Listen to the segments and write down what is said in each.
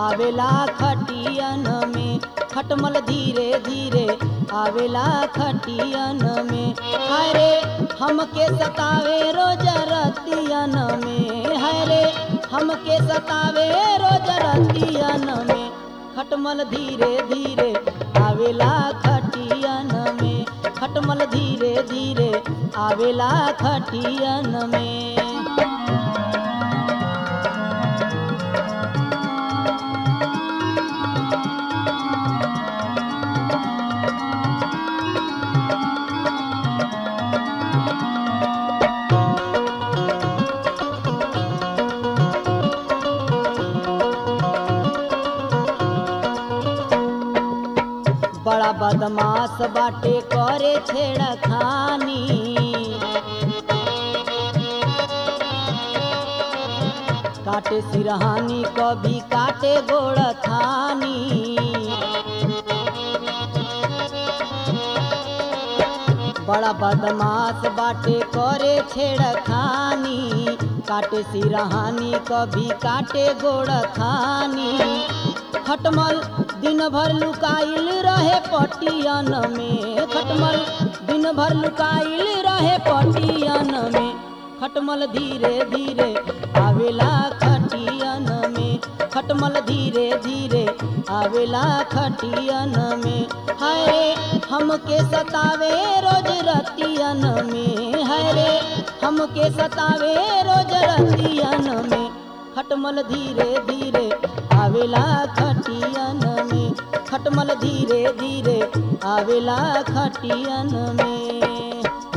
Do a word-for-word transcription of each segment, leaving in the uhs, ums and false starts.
आवेला खटियन में, खटमल धीरे धीरे आवेला खटियन में। हाय रे हमके सतावे रोज रतियन में, हाय रे हमके सतावे रोज रतियन में। खटमल धीरे धीरे आवेला खटियन में, खटमल धीरे धीरे आवेला खटियन में। बड़ा बदमाश बाटे करे छेड़खानी, काटे सिरहानी कभी काटे गोड़ थानी। बड़ा बदमाश बाटे करे छेड़खानी, काटे सिरहानी कभी काटे गोड़ थानी। खटमल दिन भर लुकाइल रहे पटियन में, खटमल दिन भर लुकाइल रहे पटियन में। खटमल धीरे धीरे आवेला खटियन में, खटमल धीरे धीरे आवेला खटियन में। हाय रे हमके सतावे रोज रतियन में, हाय रे हमके सतावे रोज रतियन में। खटमल धीरे धीरे आवेला खटियन में, खटमल धीरे धीरे आवेला खटियन में।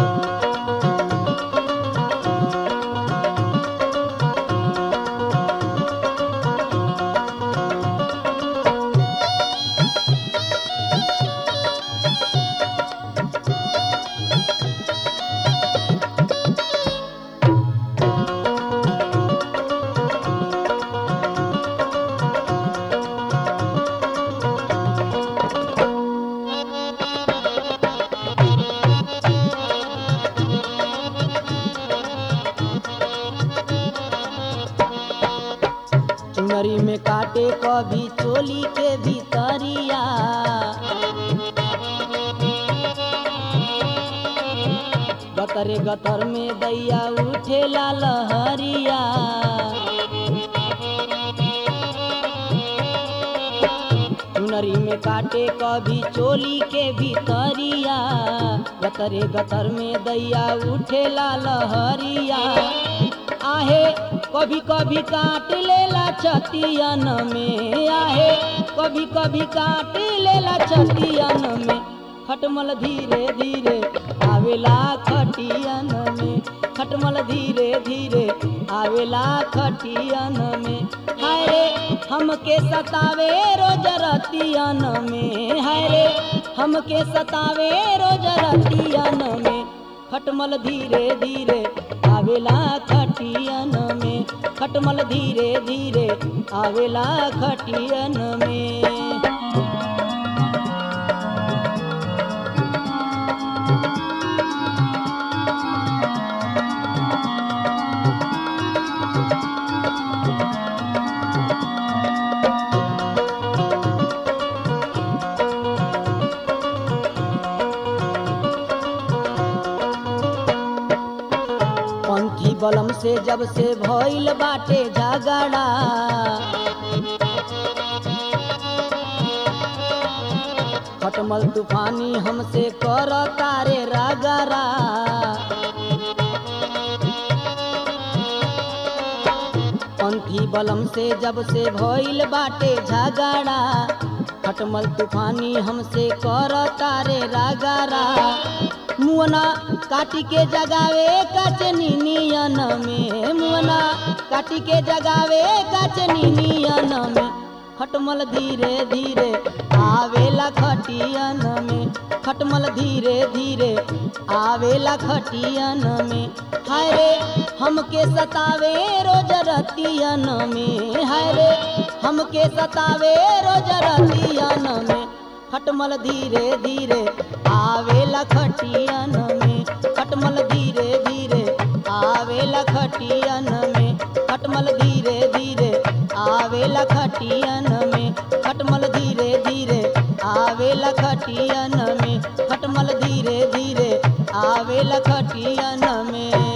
चुनरी में काटे कभी चोली के भीतरिया, गतरे गतर में दैया उठेला लहरिया। चुनरी में काटे कभी चोली के भीतरिया, गतरे गतर में दैया उठेला लहरिया। आहे कभी कभी काट लेला छतियन में, आहे कभी कभी काट लेला छतियन में। खटमल धीरे धीरे आवेला खटियन में, खटमल धीरे धीरे आवेला खटियन में। हाय रे हमके सतावे रोज रतियन में, हाय रे हमके सतावे रोज रतियन में। खटमल धीरे धीरे आवेला खटियन में, खटमल धीरे धीरे आवेला खटियन में। पंथी बलम से जब से भइल बाटे झगड़ा, खटमल तूफानी हमसे कर तारे रगड़ा। पंथी बलम से जब से भइल बाटे झगड़ा, खटमल तूफानी हमसे कर तारे रगड़ा। मुअना काटी के जगावे कचनी नियन में, मुअना काटी के जगावे कचनी नियन में। खटमल धीरे धीरे आवेला खटियन में, खटमल धीरे धीरे आवेला खटियन में। हाय रे हमके सतावे रोज रतियन में, हाय रे हमके सतावे रोज रतियन में। खटमल धीरे धीरे आवेला खटियन में, खटमल धीरे धीरे आवेला खटियन में, खटमल धीरे धीरे आवेला आवेला खटियन में खटमल धीरे धीरे आवेला खटियन में खटमल धीरे धीरे आवेला खटियन में।